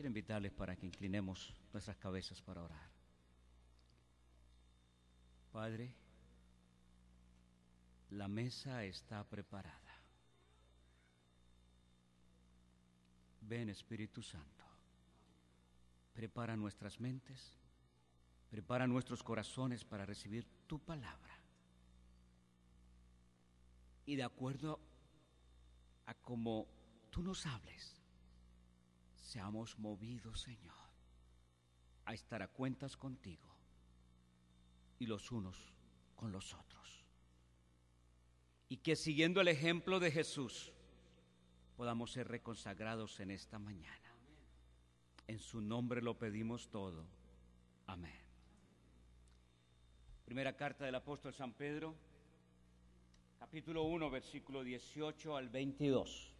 Quiero invitarles para que inclinemos nuestras cabezas para orar. Padre, la mesa está preparada. Ven, Espíritu Santo, prepara nuestras mentes, prepara nuestros corazones para recibir tu palabra. Y de acuerdo a cómo tú nos hables, seamos movidos, Señor, a estar a cuentas contigo y los unos con los otros. Y que siguiendo el ejemplo de Jesús, podamos ser reconsagrados en esta mañana. En su nombre lo pedimos todo. Amén. Primera carta del apóstol San Pedro, capítulo 1, versículo 18 al 22.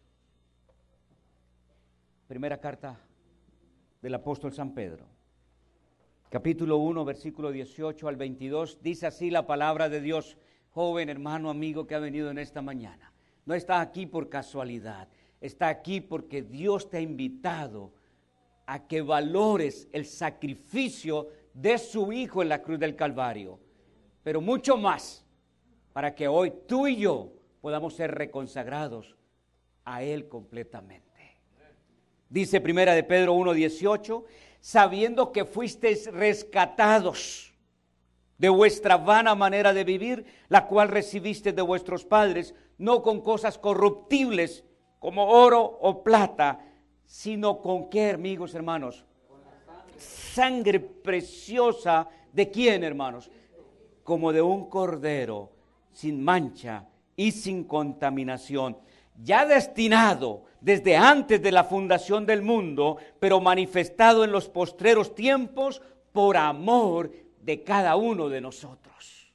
Primera carta del apóstol San Pedro, capítulo 1, versículo 18 al 22. Dice así la palabra de Dios. Joven, hermano, amigo que ha venido en esta mañana, no está aquí por casualidad, está aquí porque Dios te ha invitado a que valores el sacrificio de su Hijo en la cruz del Calvario, pero mucho más, para que hoy tú y yo podamos ser reconsagrados a Él completamente. Dice Primera de Pedro 1:18, sabiendo que fuisteis rescatados de vuestra vana manera de vivir, la cual recibiste de vuestros padres, no con cosas corruptibles como oro o plata, sino con qué, amigos, hermanos, sangre preciosa. ¿De quién, hermanos? Como de un cordero sin mancha y sin contaminación, ya destinado desde antes de la fundación del mundo, pero manifestado en los postreros tiempos por amor de cada uno de nosotros.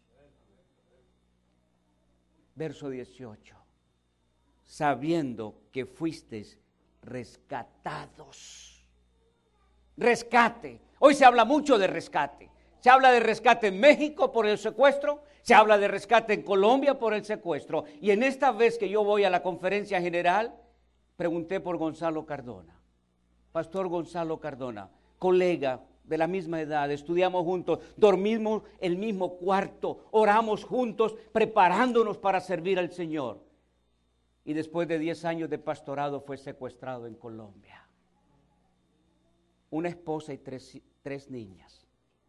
Verso 18. Sabiendo que fuisteis rescatados. Rescate. Hoy se habla mucho de rescate. Se habla de rescate en México por el secuestro, se habla de rescate en Colombia por el secuestro. Y en esta vez que yo voy a la conferencia general, pregunté por Gonzalo Cardona. Pastor Gonzalo Cardona, colega de la misma edad, estudiamos juntos, dormimos en el mismo cuarto, oramos juntos, preparándonos para servir al Señor. Y después de 10 años de pastorado fue secuestrado en Colombia. Una esposa y tres niñas.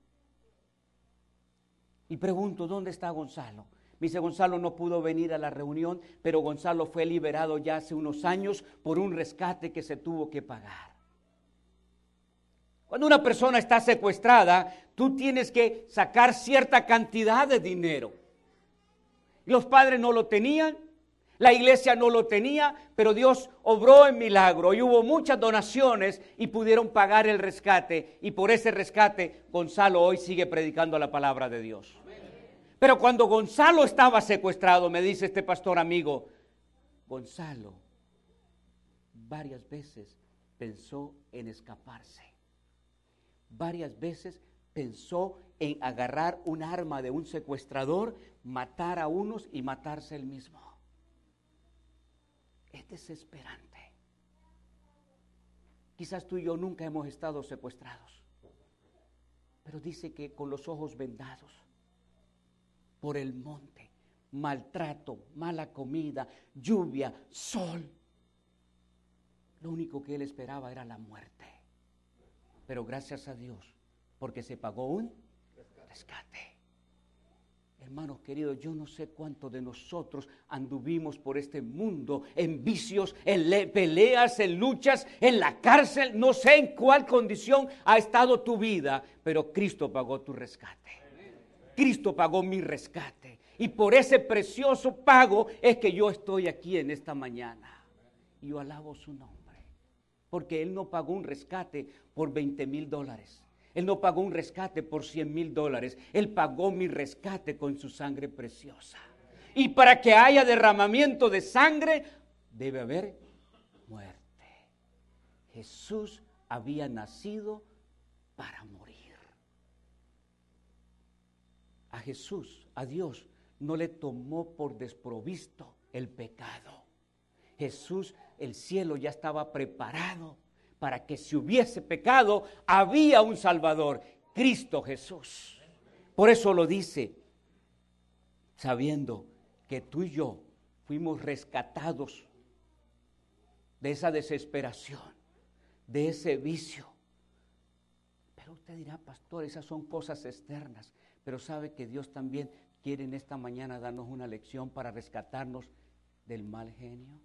Y pregunto, ¿dónde está Gonzalo? Me dice, Gonzalo no pudo venir a la reunión, pero Gonzalo fue liberado ya hace unos años por un rescate que se tuvo que pagar. Cuando una persona está secuestrada, tú tienes que sacar cierta cantidad de dinero. Los padres no lo tenían, la iglesia no lo tenía, pero Dios obró en milagro y hubo muchas donaciones y pudieron pagar el rescate. Y por ese rescate, Gonzalo hoy sigue predicando la palabra de Dios. Pero cuando Gonzalo estaba secuestrado, me dice este pastor amigo, Gonzalo varias veces pensó en escaparse. Varias veces pensó en agarrar un arma de un secuestrador, matar a unos y matarse él mismo. Es desesperante. Quizás tú y yo nunca hemos estado secuestrados, pero dice que con los ojos vendados, por el monte, maltrato, mala comida, lluvia, sol. Lo único que él esperaba era la muerte. Pero gracias a Dios, porque se pagó un rescate. Hermanos queridos, yo no sé cuántos de nosotros anduvimos por este mundo en vicios, en peleas, en luchas, en la cárcel. No sé en cuál condición ha estado tu vida, pero Cristo pagó tu rescate. Cristo pagó mi rescate. Y por ese precioso pago es que yo estoy aquí en esta mañana. Y yo alabo su nombre. Porque Él no pagó un rescate por $20,000. Él no pagó un rescate por $100,000. Él pagó mi rescate con su sangre preciosa. Y para que haya derramamiento de sangre, debe haber muerte. Jesús había nacido para morir. A Jesús, a Dios, no le tomó por desprovisto el pecado. Jesús, el cielo ya estaba preparado para que si hubiese pecado, había un Salvador, Cristo Jesús. Por eso lo dice, sabiendo que tú y yo fuimos rescatados de esa desesperación, de ese vicio. Pero usted dirá, pastor, esas son cosas externas, pero sabe que Dios también quiere en esta mañana darnos una lección para rescatarnos del mal genio,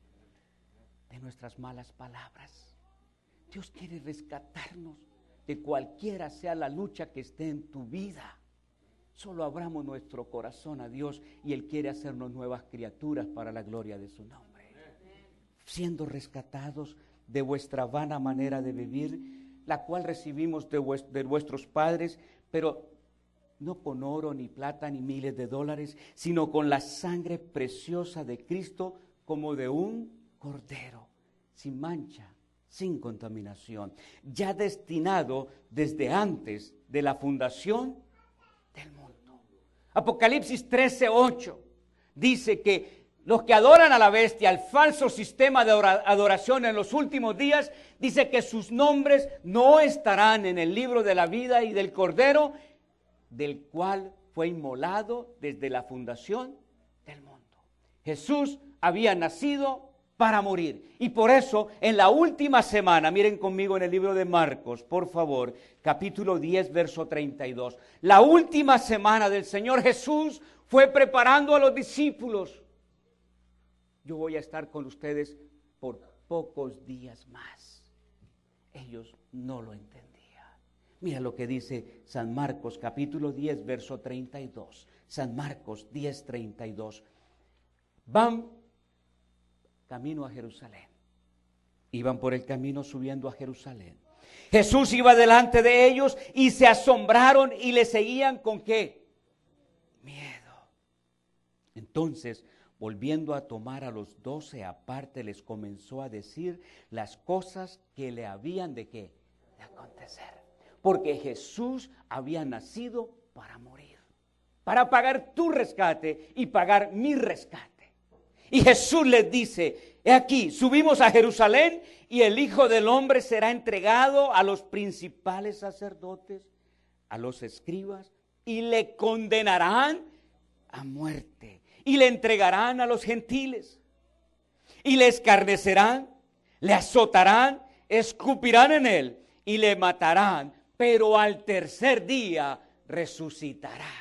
de nuestras malas palabras. Dios quiere rescatarnos de cualquiera sea la lucha que esté en tu vida. Solo abramos nuestro corazón a Dios y Él quiere hacernos nuevas criaturas para la gloria de su nombre. Siendo rescatados de vuestra vana manera de vivir, la cual recibimos de vuestros padres, pero no con oro, ni plata, ni miles de dólares, sino con la sangre preciosa de Cristo, como de un cordero, sin mancha, sin contaminación, ya destinado desde antes de la fundación del mundo. Apocalipsis 13:8 dice que los que adoran a la bestia, al falso sistema de adoración en los últimos días, dice que sus nombres no estarán en el libro de la vida y del Cordero, del cual fue inmolado desde la fundación del mundo. Jesús había nacido para morir. Y por eso, en la última semana, miren conmigo en el libro de Marcos, por favor, capítulo 10, verso 32. La última semana del Señor Jesús fue preparando a los discípulos. Yo voy a estar con ustedes por pocos días más. Ellos no lo entendían. Mira lo que dice San Marcos, capítulo 10, verso 32. San Marcos 10, 32. Van camino a Jerusalén. Iban por el camino subiendo a Jerusalén. Jesús iba delante de ellos y se asombraron y le seguían ¿con qué? Miedo. Entonces, volviendo a tomar a los 12 aparte, les comenzó a decir las cosas que le habían de qué? De acontecer. Porque Jesús había nacido para morir, para pagar tu rescate y pagar mi rescate. Y Jesús les dice, he aquí, subimos a Jerusalén y el Hijo del Hombre será entregado a los principales sacerdotes, a los escribas, y le condenarán a muerte, y le entregarán a los gentiles, y le escarnecerán, le azotarán, escupirán en él, y le matarán, pero al tercer día resucitará.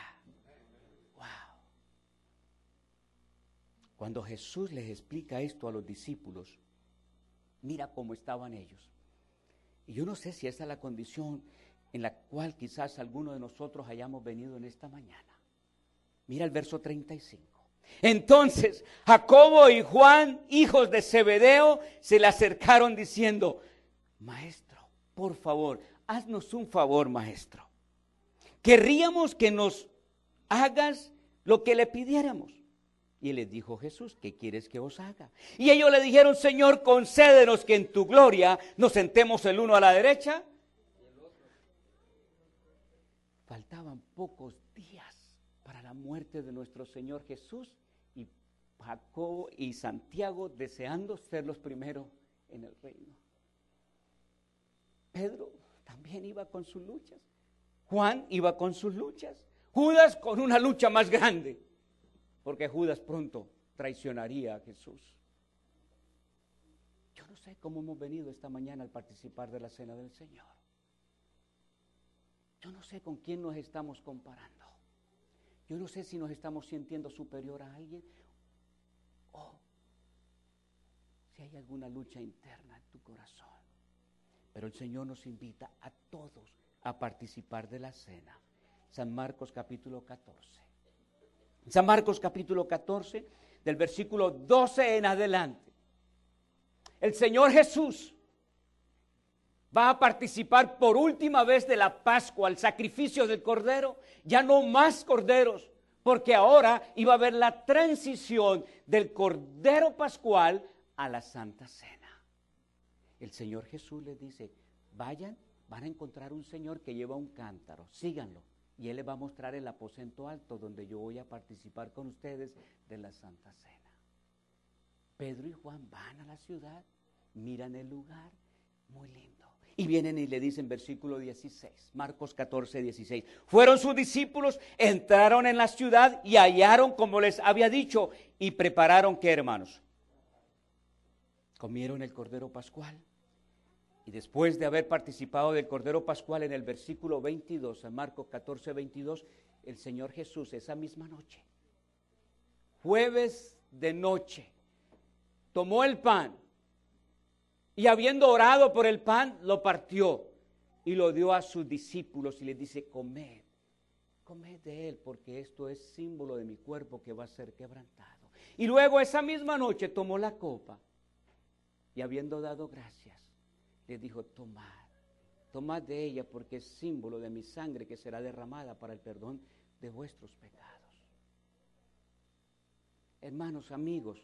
Cuando Jesús les explica esto a los discípulos, mira cómo estaban ellos. Y yo no sé si esa es la condición en la cual quizás alguno de nosotros hayamos venido en esta mañana. Mira el verso 35. Entonces Jacobo y Juan, hijos de Zebedeo, se le acercaron diciendo, Maestro, por favor, haznos un favor, Maestro. Querríamos que nos hagas lo que le pidiéramos. Y les dijo Jesús, ¿qué quieres que os haga? Y ellos le dijeron, Señor, concédenos que en tu gloria nos sentemos el uno a la derecha. Faltaban pocos días para la muerte de nuestro Señor Jesús y Jacobo y Santiago deseando ser los primeros en el reino. Pedro también iba con sus luchas. Juan iba con sus luchas. Judas con una lucha más grande. Porque Judas pronto traicionaría a Jesús. Yo no sé cómo hemos venido esta mañana al participar de la cena del Señor. Yo no sé con quién nos estamos comparando. Yo no sé si nos estamos sintiendo superior a alguien o si hay alguna lucha interna en tu corazón. Pero el Señor nos invita a todos a participar de la cena. San Marcos capítulo 14. San Marcos capítulo 14, del versículo 12 en adelante. El Señor Jesús va a participar por última vez de la Pascua, el sacrificio del Cordero. Ya no más corderos, porque ahora iba a haber la transición del Cordero Pascual a la Santa Cena. El Señor Jesús les dice, vayan, van a encontrar un señor que lleva un cántaro, síganlo. Y Él les va a mostrar el aposento alto donde yo voy a participar con ustedes de la Santa Cena. Pedro y Juan van a la ciudad, miran el lugar Muy lindo. Y vienen y le dicen, versículo 16, Marcos 14, 16. Fueron sus discípulos, entraron en la ciudad y hallaron como les había dicho. Y prepararon, ¿qué, hermanos? Comieron el Cordero Pascual. Y después de haber participado del Cordero Pascual en el versículo 22, en Marcos 14, 22, el Señor Jesús esa misma noche, jueves de noche, tomó el pan y habiendo orado por el pan, lo partió y lo dio a sus discípulos y les dice, comed de él, porque esto es símbolo de mi cuerpo que va a ser quebrantado. Y luego esa misma noche tomó la copa y habiendo dado gracias, les dijo, tomad de ella porque es símbolo de mi sangre que será derramada para el perdón de vuestros pecados. Hermanos, amigos,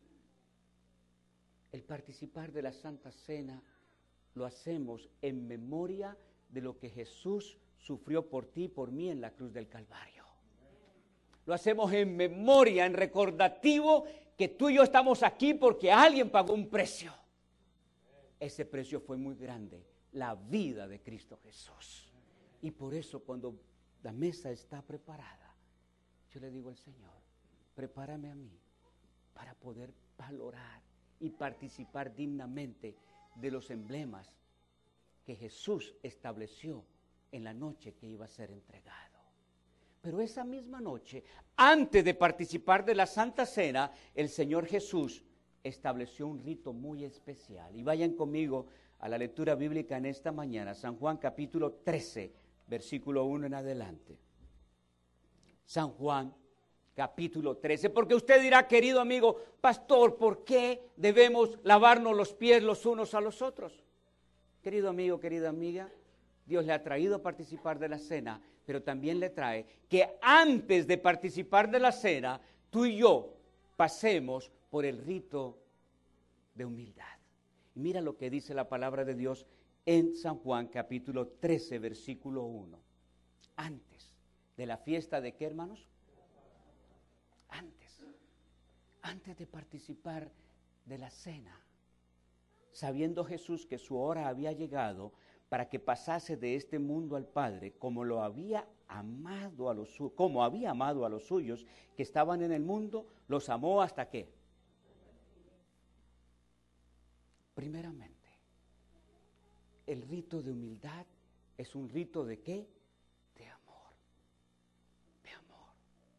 el participar de la Santa Cena lo hacemos en memoria de lo que Jesús sufrió por ti y por mí en la cruz del Calvario. Lo hacemos en memoria, en recordativo que tú y yo estamos aquí porque alguien pagó un precio. Ese precio fue muy grande, la vida de Cristo Jesús. Y por eso cuando la mesa está preparada, yo le digo al Señor, prepárame a mí para poder valorar y participar dignamente de los emblemas que Jesús estableció en la noche que iba a ser entregado. Pero esa misma noche, antes de participar de la Santa Cena, el Señor Jesús estableció un rito muy especial. Y vayan conmigo a la lectura bíblica en esta mañana, San Juan capítulo 13, versículo 1 en adelante. San Juan capítulo 13, porque usted dirá, querido amigo, pastor, ¿por qué debemos lavarnos los pies los unos a los otros? Querido amigo, querida amiga, Dios le ha traído a participar de la cena, pero también le trae que antes de participar de la cena, tú y yo pasemos por el rito de humildad. Y mira lo que dice la palabra de Dios en San Juan capítulo 13, versículo 1. Antes de la fiesta de ¿qué, hermanos? Antes de participar de la cena, sabiendo Jesús que su hora había llegado para que pasase de este mundo al Padre, como había amado a los suyos que estaban en el mundo, los amó hasta ¿qué? Primeramente, el rito de humildad es un rito ¿de qué? De amor. De amor.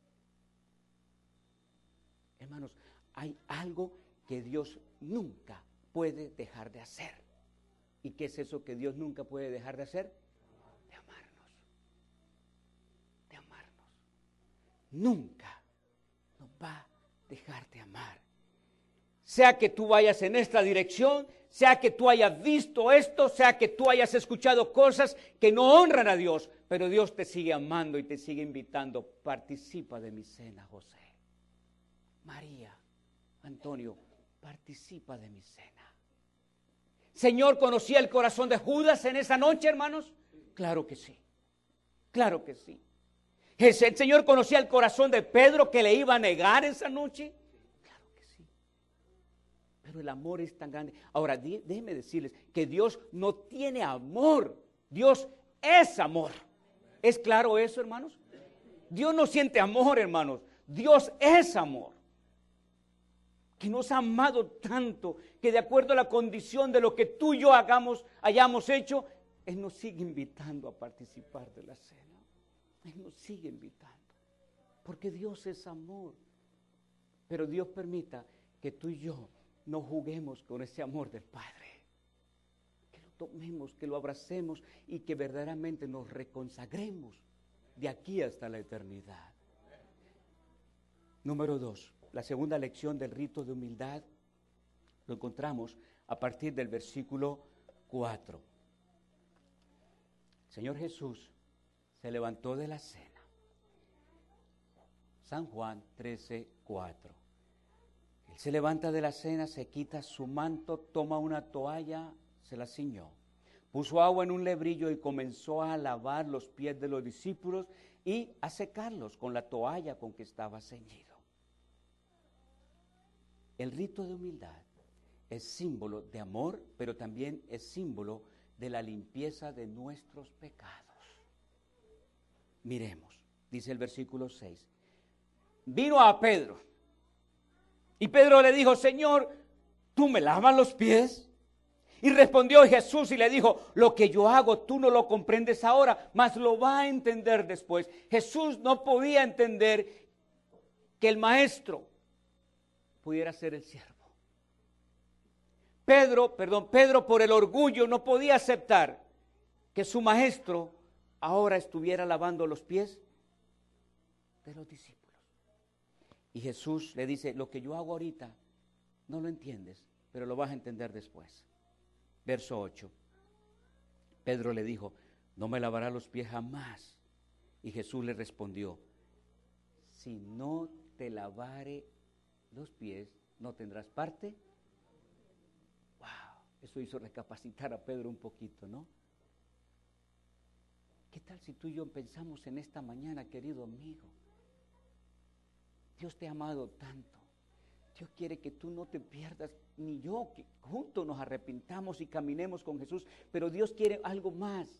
Hermanos, hay algo que Dios nunca puede dejar de hacer. ¿Y qué es eso que Dios nunca puede dejar de hacer? De amarnos. De amarnos. Nunca nos va a dejar de amar. Sea que tú vayas en esta dirección, sea que tú hayas visto esto, sea que tú hayas escuchado cosas que no honran a Dios, pero Dios te sigue amando y te sigue invitando. Participa de mi cena, José. María, Antonio, participa de mi cena. Señor, ¿conocía el corazón de Judas en esa noche, hermanos? Claro que sí. Claro que sí. ¿El Señor conocía el corazón de Pedro que le iba a negar esa noche? Claro que sí. Pero el amor es tan grande. Ahora, déjenme decirles que Dios no tiene amor. Dios es amor. ¿Es claro eso, hermanos? Dios no siente amor, hermanos. Dios es amor. Que nos ha amado tanto, que de acuerdo a la condición de lo que tú y yo hayamos hecho, Él nos sigue invitando a participar de la cena. Él nos sigue invitando, porque Dios es amor. Pero Dios permita que tú y yo no juguemos con ese amor del Padre. Que lo tomemos, que lo abracemos y que verdaderamente nos reconsagremos de aquí hasta la eternidad. Número 2. La segunda lección del rito de humildad lo encontramos a partir del versículo 4. El Señor Jesús se levantó de la cena. San Juan 13, 4. Él se levanta de la cena, se quita su manto, toma una toalla, se la ciñó. Puso agua en un lebrillo y comenzó a lavar los pies de los discípulos y a secarlos con la toalla con que estaba ceñido. El rito de humildad es símbolo de amor, pero también es símbolo de la limpieza de nuestros pecados. Miremos, dice el versículo 6. Vino a Pedro y Pedro le dijo: Señor, ¿tú me lavas los pies? Y respondió Jesús y le dijo: lo que yo hago tú no lo comprendes ahora, mas lo va a entender después. Jesús no podía entender que el maestro pudiera ser el siervo. Pedro por el orgullo no podía aceptar que su maestro ahora estuviera lavando los pies de los discípulos. Y Jesús le dice: lo que yo hago ahorita no lo entiendes, pero lo vas a entender después. Verso 8. Pedro le dijo: no me lavará los pies jamás. Y Jesús le respondió: si no te lavare los pies, no tendrás parte. Wow, eso hizo recapacitar a Pedro un poquito, ¿no? ¿Qué tal si tú y yo pensamos en esta mañana, querido amigo? Dios te ha amado tanto. Dios quiere que tú no te pierdas, ni yo, que juntos nos arrepintamos y caminemos con Jesús, pero Dios quiere algo más.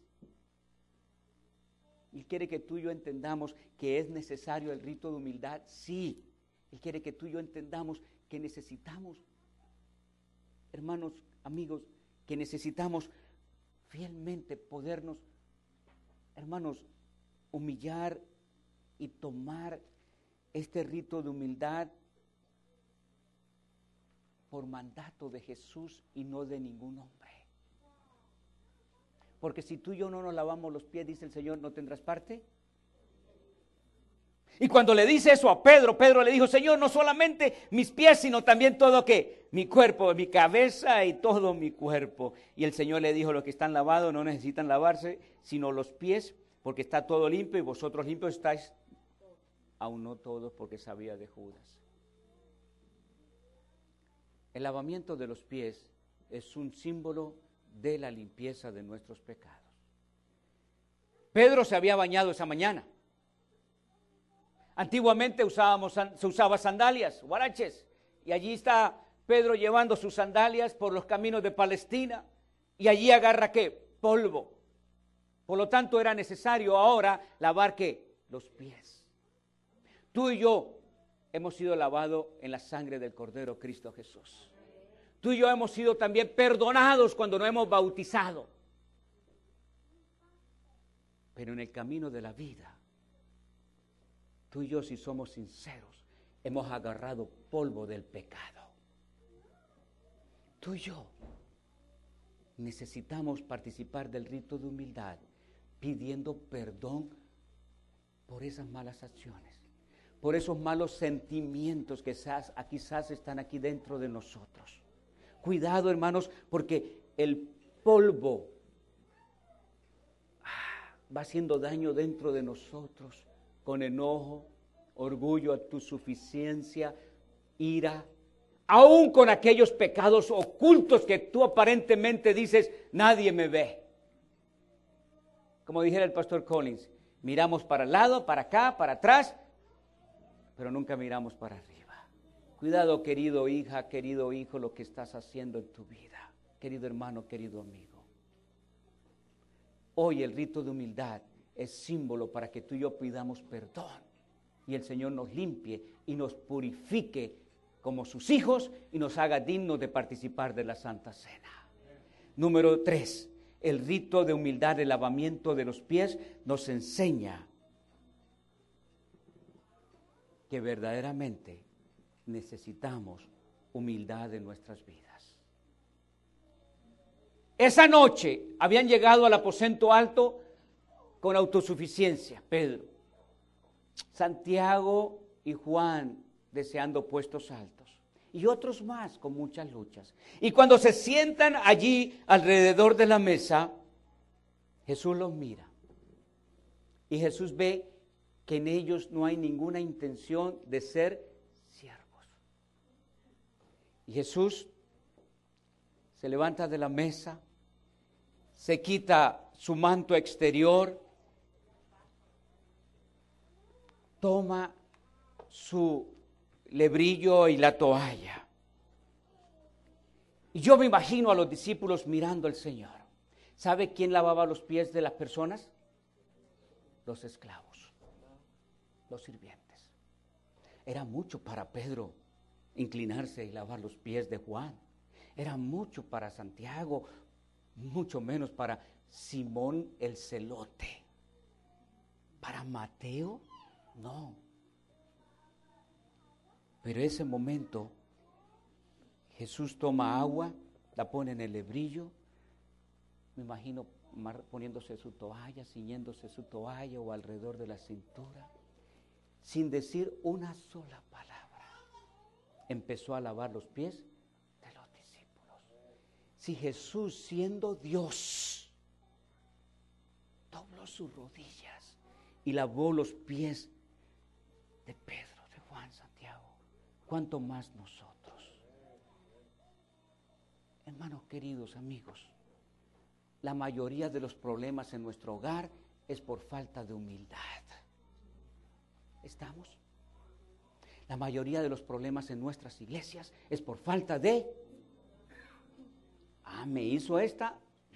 Él quiere que tú y yo entendamos que es necesario el rito de humildad, sí. Él quiere que tú y yo entendamos que necesitamos, hermanos, amigos, que necesitamos fielmente podernos, hermanos, humillar y tomar este rito de humildad por mandato de Jesús y no de ningún hombre. Porque si tú y yo no nos lavamos los pies, dice el Señor, no tendrás parte. Y cuando le dice eso a Pedro, Pedro le dijo: Señor, no solamente mis pies, sino también todo ¿qué? Mi cuerpo, mi cabeza y todo mi cuerpo. Y el Señor le dijo: los que están lavados no necesitan lavarse, sino los pies, porque está todo limpio, y vosotros limpios estáis, aún no todos, porque sabía de Judas. El lavamiento de los pies es un símbolo de la limpieza de nuestros pecados. Pedro se había bañado esa mañana. Antiguamente se usaba sandalias, huaraches, y allí está Pedro llevando sus sandalias por los caminos de Palestina, y allí agarra ¿qué? Polvo. Por lo tanto era necesario ahora lavar ¿qué? Los pies. Tú y yo hemos sido lavados en la sangre del Cordero Cristo Jesús. Tú y yo hemos sido también perdonados cuando nos hemos bautizado. Pero en el camino de la vida, tú y yo, si somos sinceros, hemos agarrado polvo del pecado. Tú y yo necesitamos participar del rito de humildad, pidiendo perdón por esas malas acciones, por esos malos sentimientos que quizás están aquí dentro de nosotros. Cuidado, hermanos, porque el polvo va haciendo daño dentro de nosotros, con enojo, orgullo, autosuficiencia, ira, aún con aquellos pecados ocultos que tú aparentemente dices: nadie me ve. Como dijera el pastor Collins, miramos para el lado, para acá, para atrás, pero nunca miramos para arriba. Cuidado, querido hija, querido hijo, lo que estás haciendo en tu vida, querido hermano, querido amigo. Hoy el rito de humildad es símbolo para que tú y yo pidamos perdón y el Señor nos limpie y nos purifique como sus hijos y nos haga dignos de participar de la Santa Cena. Número 3, el rito de humildad, el lavamiento de los pies, nos enseña que verdaderamente necesitamos humildad en nuestras vidas. Esa noche habían llegado al aposento alto con autosuficiencia, Pedro, Santiago y Juan deseando puestos altos, y otros más con muchas luchas. Y cuando se sientan allí alrededor de la mesa, Jesús los mira, y Jesús ve que en ellos no hay ninguna intención de ser siervos. Y Jesús se levanta de la mesa, se quita su manto exterior, toma su lebrillo y la toalla Y yo me imagino a los discípulos mirando al Señor. ¿Sabe quién lavaba los pies de las personas? Los esclavos, los sirvientes. Era mucho para Pedro inclinarse y lavar los pies de Juan. Era mucho para Santiago, mucho menos para Simón el celote. Para Mateo, no. Pero ese momento, Jesús toma agua, la pone en el lebrillo. Me imagino poniéndose su toalla, ciñéndose su toalla o alrededor de la cintura, sin decir una sola palabra. Empezó a lavar los pies de los discípulos. Si Jesús, siendo Dios, dobló sus rodillas y lavó los pies de Pedro, de Juan, Santiago, ¿cuánto más nosotros? Hermanos queridos, amigos, la mayoría de los problemas en nuestro hogar es por falta de humildad. ¿Estamos? La mayoría de los problemas en nuestras iglesias es por falta de... me hizo esta.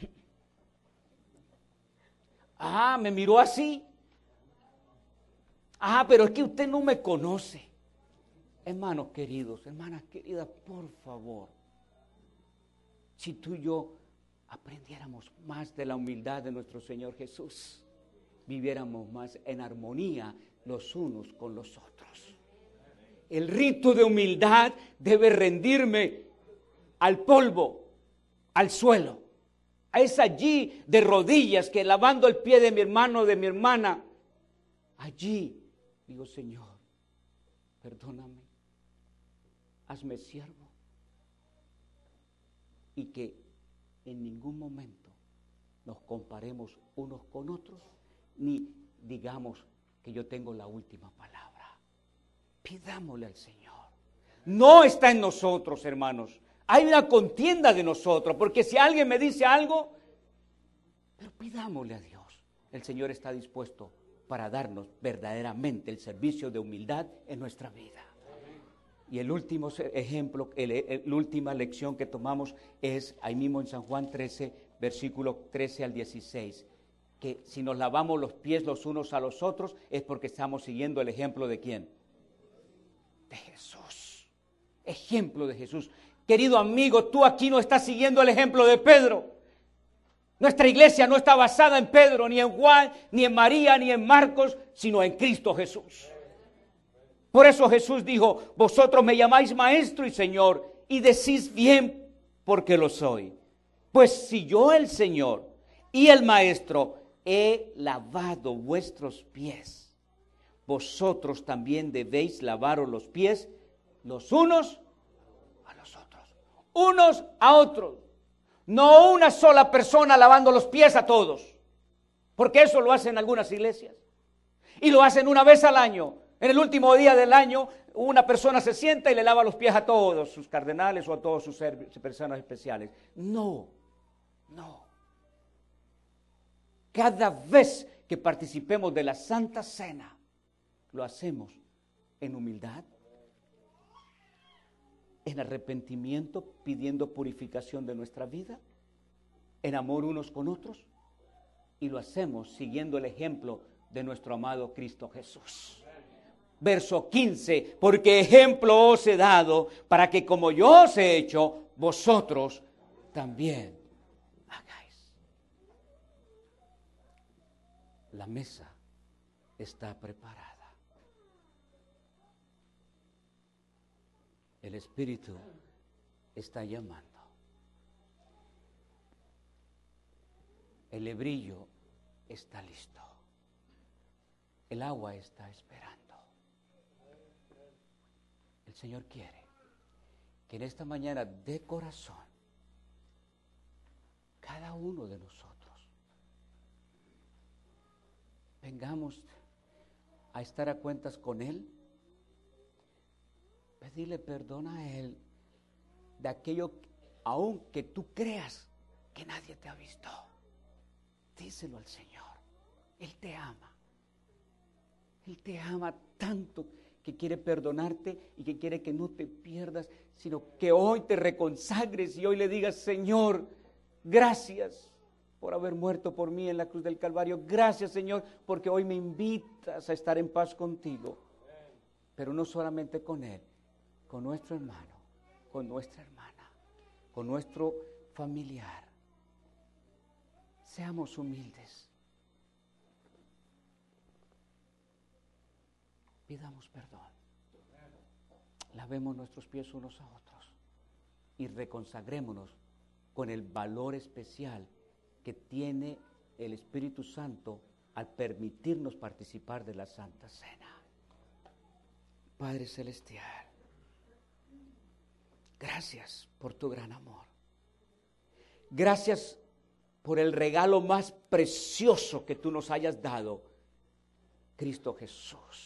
Me miró así. Pero es que usted no me conoce. Hermanos queridos, hermanas queridas, por favor, si tú y yo aprendiéramos más de la humildad de nuestro Señor Jesús, viviéramos más en armonía los unos con los otros. El rito de humildad debe rendirme al polvo, al suelo. Es allí de rodillas que lavando el pie de mi hermano, de mi hermana, allí digo, Señor, perdóname, hazme siervo. Y que en ningún momento nos comparemos unos con otros, ni digamos que yo tengo la última palabra. Pidámosle al Señor. No está en nosotros, hermanos. Hay una contienda de nosotros, porque si alguien me dice algo, pero pidámosle a Dios. El Señor está dispuesto para darnos verdaderamente el servicio de humildad en nuestra vida. Y el último ejemplo, la última lección que tomamos es ahí mismo en San Juan 13, versículos 13 al 16, que si nos lavamos los pies los unos a los otros es porque estamos siguiendo el ejemplo de ¿quién? De Jesús. Ejemplo de Jesús. Querido amigo, tú aquí no estás siguiendo el ejemplo de Pedro. Nuestra iglesia no está basada en Pedro, ni en Juan, ni en María, ni en Marcos, sino en Cristo Jesús. Por eso Jesús dijo, vosotros me llamáis maestro y Señor, y decís bien porque lo soy. Pues si yo, el Señor y el maestro, he lavado vuestros pies, vosotros también debéis lavaros los pies los unos a los otros. Unos a otros. No una sola persona lavando los pies a todos, porque eso lo hacen algunas iglesias. Y lo hacen una vez al año. En el último día del año, una persona se sienta y le lava los pies a todos sus cardenales o a todas sus personas especiales. No. Cada vez que participemos de la Santa Cena, lo hacemos en humildad, en arrepentimiento, pidiendo purificación de nuestra vida, en amor unos con otros, y lo hacemos siguiendo el ejemplo de nuestro amado Cristo Jesús. Verso 15, porque ejemplo os he dado para que como yo os he hecho, vosotros también hagáis. La mesa está preparada. El Espíritu está llamando. El lebrillo está listo. El agua está esperando. El Señor quiere que en esta mañana de corazón, cada uno de nosotros, vengamos a estar a cuentas con Él, pedirle perdón a Él de aquello, aun que tú creas que nadie te ha visto. Díselo al Señor. Él te ama. Él te ama tanto que quiere perdonarte y que quiere que no te pierdas, sino que hoy te reconsagres y hoy le digas, Señor, gracias por haber muerto por mí en la cruz del Calvario. Gracias, Señor, porque hoy me invitas a estar en paz contigo. Pero no solamente con Él, con nuestro hermano, con nuestra hermana, con nuestro familiar. Seamos humildes. Pidamos perdón. Lavemos nuestros pies unos a otros y reconsagrémonos con el valor especial que tiene el Espíritu Santo al permitirnos participar de la Santa Cena. Padre Celestial, gracias por tu gran amor. Gracias por el regalo más precioso que tú nos hayas dado, Cristo Jesús.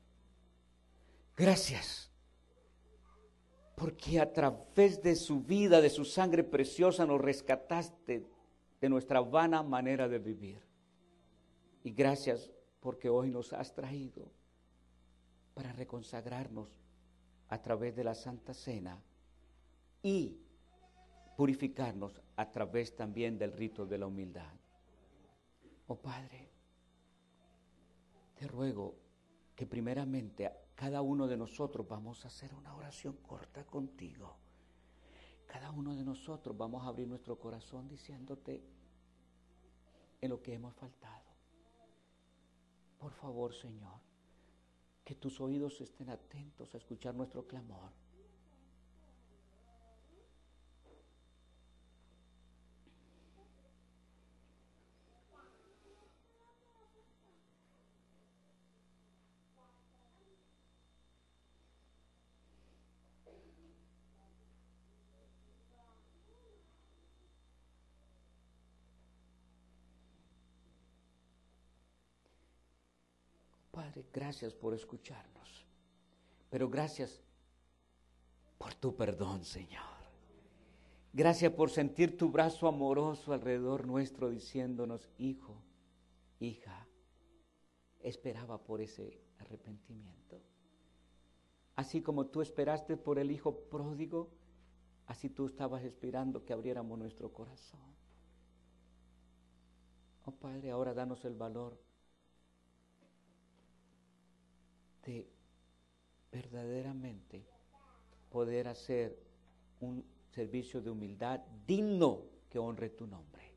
Gracias, porque a través de su vida, de su sangre preciosa, nos rescataste de nuestra vana manera de vivir. Y gracias porque hoy nos has traído para reconsagrarnos a través de la Santa Cena y purificarnos a través también del rito de la humildad. Oh Padre, te ruego que primeramente cada uno de nosotros vamos a hacer una oración corta contigo. Cada uno de nosotros vamos a abrir nuestro corazón diciéndote en lo que hemos faltado. Por favor, Señor, que tus oídos estén atentos a escuchar nuestro clamor. Padre, gracias por escucharnos, pero gracias por tu perdón, Señor. Gracias por sentir tu brazo amoroso alrededor nuestro diciéndonos, hijo, hija, esperaba por ese arrepentimiento. Así como tú esperaste por el hijo pródigo, así tú estabas esperando que abriéramos nuestro corazón. Oh Padre, ahora danos el valor de verdaderamente poder hacer un servicio de humildad digno que honre tu nombre.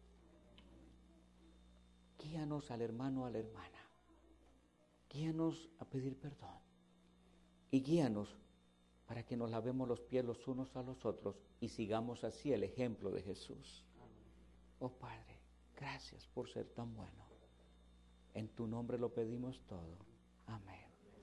Guíanos al hermano, a la hermana. Guíanos a pedir perdón. Y guíanos para que nos lavemos los pies los unos a los otros y sigamos así el ejemplo de Jesús. Oh Padre, gracias por ser tan bueno. En tu nombre lo pedimos todo. Amén.